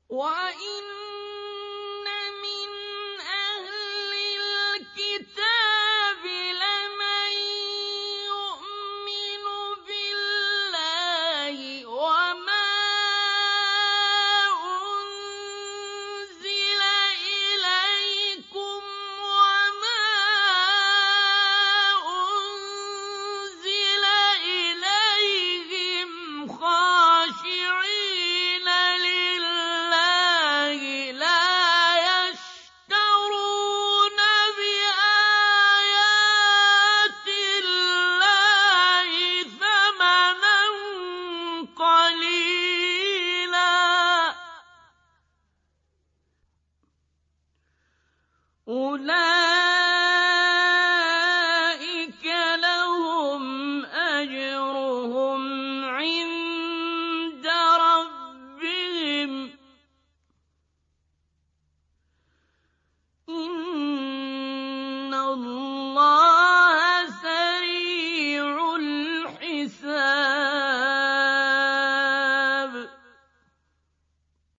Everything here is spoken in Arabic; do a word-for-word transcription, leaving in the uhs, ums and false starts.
وَإِنَّ مِنْ أَهْلِ الْكِتَابِ لَمَن يُؤْمِنُ بِاللَّهِ وَمَا أُنزِلَ إِلَيْكُمْ وَمَا أُنزِلَ إِلَيْهِمْ خَاشِعِينَ لِلَّهِ لَا يَشْتَرُونَ بِآيَاتِ اللَّهِ ثَمَنًا قَلِيلًا ۗ أُولَٰئِكَ لَهُمْ أَجْرُهُمْ عِندَ رَبِّهِمْ ۗ إِنَّ اللَّهَ